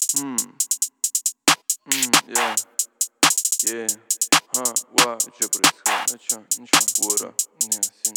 Чё происходит? А чё? Ничего. What up? Не, все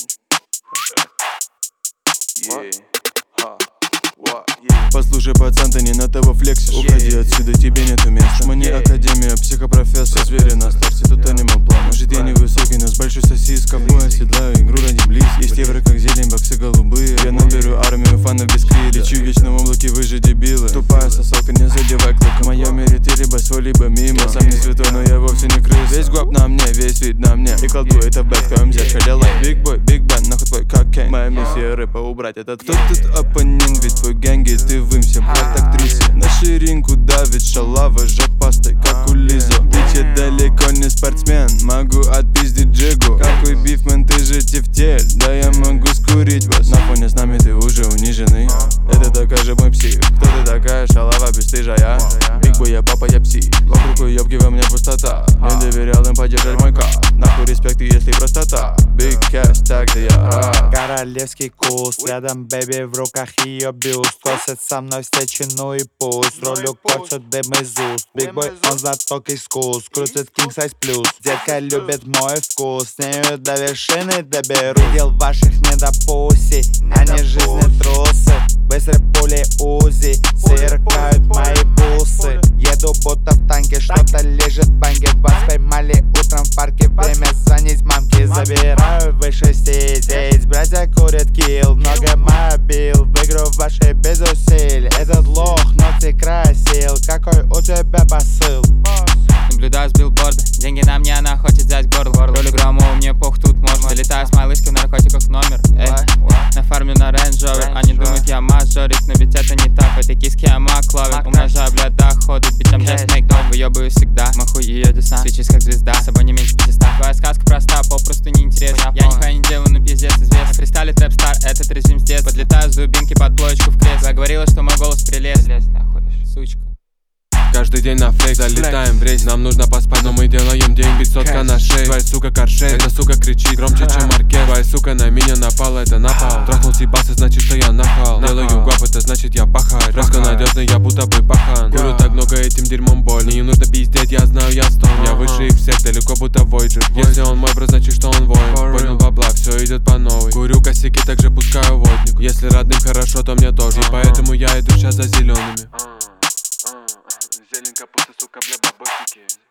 ничего. Послушай, пацан, ты не на того флексишь. Уходи отсюда, тебе нету места. Мы не академия, психопрофессор. Звери на старте, тут анимал план. Может, я невысокий, но с большой сосиской. Ковбой оседлаю игру ради близ. Есть евро, как зелень, боксы голубые. Я наберу армию фанов без крия. Лечу в вечном облаке, вы же дебилы. Тупая сосалка, не задевай клык. В моем мире ты либо свой, либо мимо. Я сам не святой, но я вовсе не крыса. Весь гвап на мне, весь вид на мне. И колдую это в бэт, в твоем зеркале лайк. Биг бой, биг бен, нахуй твой кокейн. Моя миссия рэпа убрать этот. Кто тут оппонент, ведь твой гэнги, ты вым всем как актрисе. На ширинку давит шалава, жопастой, как у Лизо. Bitch, я далеко не спортсмен, могу отпиздить джигу. Какой бифмен, ты же тефтель, да я могу скурить вас. На фоне с нами ты уже униженный. Это такая же мой псих. Кто ты такая, шалава бесстыжая? Биг бой, я папа, я псих. Вокруг уёбки, во мне пустота. Не доверял им поддержать мой кап. Нахуй респект, если простота. Big cash, так да я Королевский куст, рядом бэби, в руках ее бюст. Просят со мной встречи, ну и пусть. Ролю корчат дым из уст. Биг бой, он знаток искус. Крутит king size плюс. Детка любит мой вкус. С нею до вершины доберу. Дел ваших не допусти, они жизни трусы. Быстрые пули УЗИ, сверкают мои бусы. Еду будто в танке, что-то лежит в банке. Вас поймали утром в парке, время звонить мамке. Забираю выше сидеть, братья курят килл. Много мобил, в игру ваши без усилий. Этот лох ногти красил, какой у тебя посыл? Наблюдаю с билборда, деньги на мне, она хочет взять горло. Ролю грамму, мне пох, тут можно. Залетаю с малышкой, наркотиков в номер. Нафармлю на Range Rover. Они думают, я мажорик, но ведь это не так. В этой киске я макловин. Умножаю, блядь, доходы, bitch, I'm just make dog. Выебываю всегда, махуй ее десна. Свечусь как звезда, с собой не меньше 500. Твоя сказка проста, попросту неинтересна. Я нихуя не делаю, но пиздец известно. На фристайле трэп-стар, этот режим здесь. Подлетаю с дубинки под плоечку в кресло. Я говорила, что мой голос прелестный. Сучка. Каждый день на флейк, залетаем в рейс. Нам нужно поспать, но мы делаем день. 500 на шее, твоя сука коршей. Эта сука кричит громче, чем оркестр. Твоя сука на меня напала, это напал. Трахнул сибасы, значит, что я нахал. Делаю гвап, это значит, я пахаю. Резко надежный, я будто бы пахан. Курю так много, этим дерьмом больно. Не нужно пиздеть, я знаю, я стон. Я выше их всех, далеко будто Voyager. Если он мой брат, значит, что он воин. Поднял бабла, все идет по новой. Курю косяки, также пускаю водник. Если родным хорошо, то мне тоже. И поэтому я иду сейчас за зелеными. Зелень, капуста, сука, бля, бабосики.